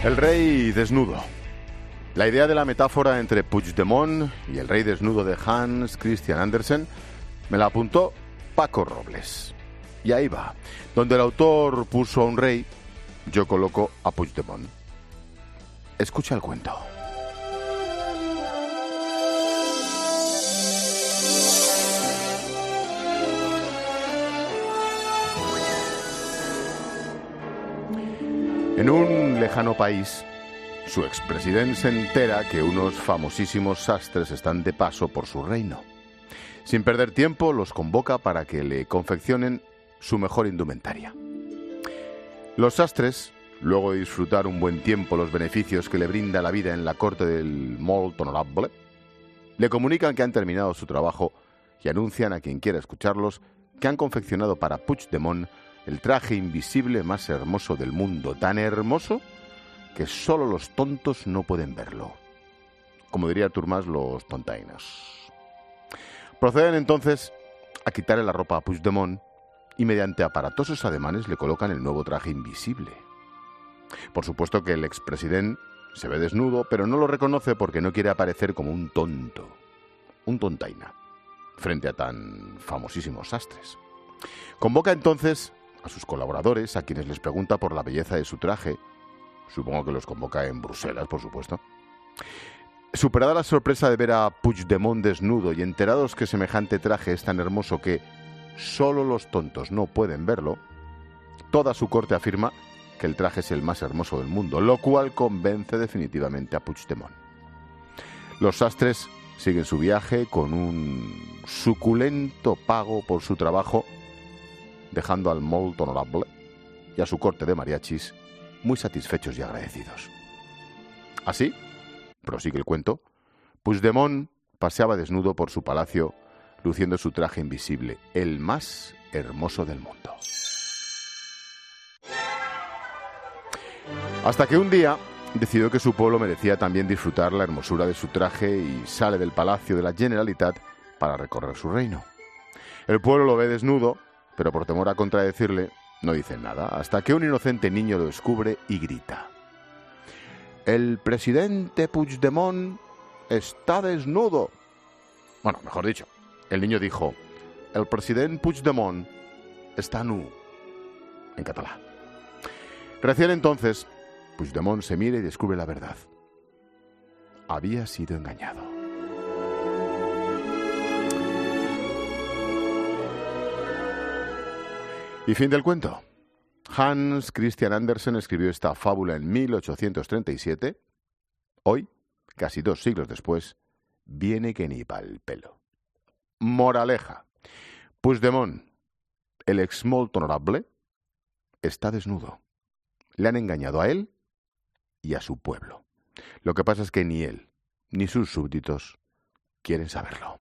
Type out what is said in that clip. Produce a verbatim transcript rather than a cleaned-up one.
El rey desnudo. La idea de la metáfora entre Puigdemont y el rey desnudo de Hans Christian Andersen me la apuntó Paco Robles. Y ahí va. Donde el autor puso a un rey, yo coloco a Puigdemont. Escucha el cuento. En un lejano país, su expresidente se entera que unos famosísimos sastres están de paso por su reino. Sin perder tiempo, los convoca para que le confeccionen su mejor indumentaria. Los sastres, luego de disfrutar un buen tiempo los beneficios que le brinda la vida en la corte del Molt Honorable, le comunican que han terminado su trabajo y anuncian a quien quiera escucharlos que han confeccionado para Puigdemont el traje invisible más hermoso del mundo, tan hermoso que solo los tontos no pueden verlo. Como diría Artur Mas, los tontainas. Proceden entonces a quitarle la ropa a Puigdemont y mediante aparatosos ademanes le colocan el nuevo traje invisible. Por supuesto que el expresidente se ve desnudo, pero no lo reconoce porque no quiere aparecer como un tonto, un tontaina, frente a tan famosísimos sastres. Convoca entonces a sus colaboradores, a quienes les pregunta por la belleza de su traje. Supongo que los convoca en Bruselas, por supuesto. Superada la sorpresa de ver a Puigdemont desnudo y enterados que semejante traje es tan hermoso que solo los tontos no pueden verlo, toda su corte afirma que el traje es el más hermoso del mundo, lo cual convence definitivamente a Puigdemont. Los sastres siguen su viaje con un suculento pago por su trabajo, dejando al Molt Honorable y a su corte de mariachis muy satisfechos y agradecidos. Así, prosigue el cuento, Puigdemont paseaba desnudo por su palacio, luciendo su traje invisible, el más hermoso del mundo. Hasta que un día decidió que su pueblo merecía también disfrutar la hermosura de su traje y sale del palacio de la Generalitat para recorrer su reino. El pueblo lo ve desnudo, pero por temor a contradecirle, no dice nada, hasta que un inocente niño lo descubre y grita: «El presidente Puigdemont está desnudo». Bueno, mejor dicho, el niño dijo: «El presidente Puigdemont está nu», en catalán. Recién entonces, Puigdemont se mira y descubre la verdad. Había sido engañado. Y fin del cuento. Hans Christian Andersen escribió esta fábula en mil ochocientos treinta y siete. Hoy, casi dos siglos después, viene que ni pa'l pelo. Moraleja. Puigdemont, el ex Molt Honorable, está desnudo. Le han engañado a él y a su pueblo. Lo que pasa es que ni él ni sus súbditos quieren saberlo.